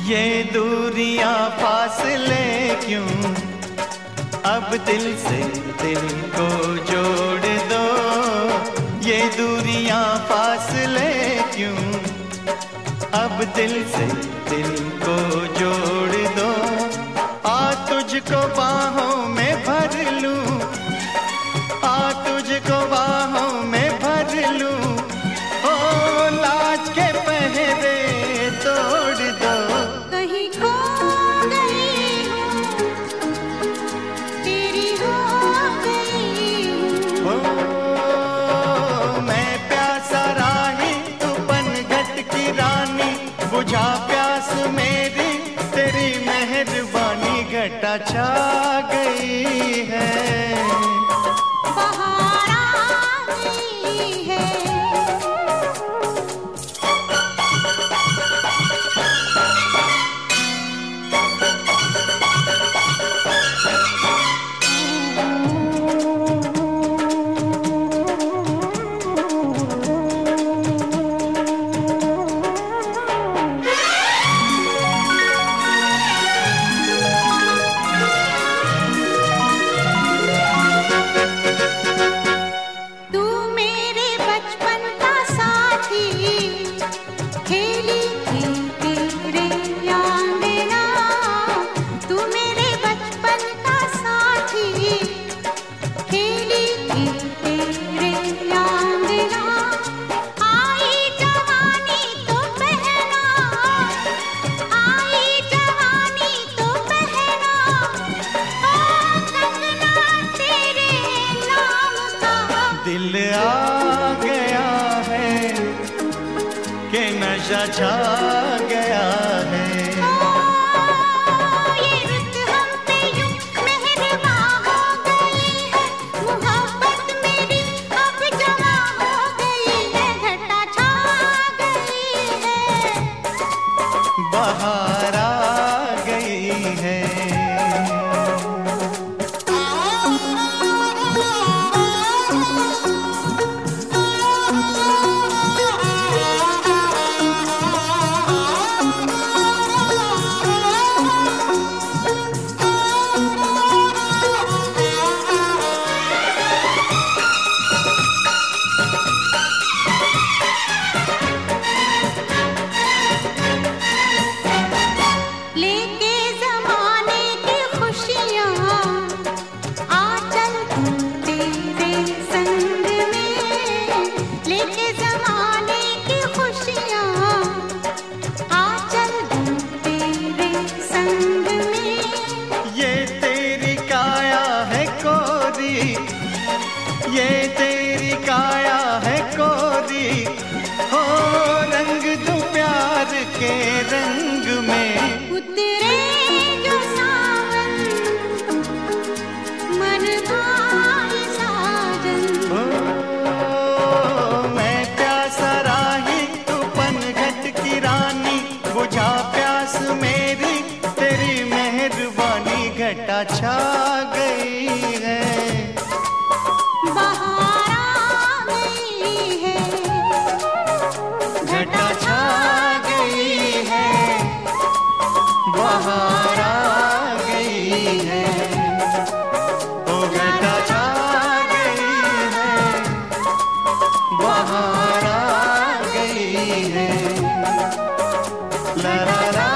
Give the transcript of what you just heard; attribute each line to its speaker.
Speaker 1: ये दूरियां फासले क्यों, अब दिल से दिल को जोड़ दो। ये दूरियां फासले क्यों, अब दिल से दिल को जोड़ दो। आ तुझको बाहों में भर लूं, आ तुझको बाहों में भर लूं। ओ लाज के पहरे तोड़ दो।
Speaker 2: कहीं खो गई हूँ, तेरी हो गई हूँ।
Speaker 1: ओ मैं प्यासा राही, तू पनघट की रानी। बुझा प्यास मेरी, तेरी मेहरबानी। घटा छा गई है,
Speaker 2: बहार आ गई है।
Speaker 1: दिल आ गया है कि नशा छा गया है।
Speaker 2: ये रुत हम पे यूं मेहरबां हो गई है। मोहब्बत मेरी अब जवां हो गई है। घटा छा गई है,
Speaker 1: बहार आ गई है। ये तेरी काया है कोरी, हो रंग दूं प्यार के रंग में।
Speaker 2: उतरे जो सावन मन भाई साजन।
Speaker 1: ओ मैं प्यासा राही, तू पनघट की रानी। बुझा प्यास मेरी, तेरी मेहरबानी। घटा छा गई है,
Speaker 2: बहार आ गई है।
Speaker 1: घटा छा गई है, बहार आ गई है। ओ घटा छा गई है, बहार आ गई है। ला ला ला।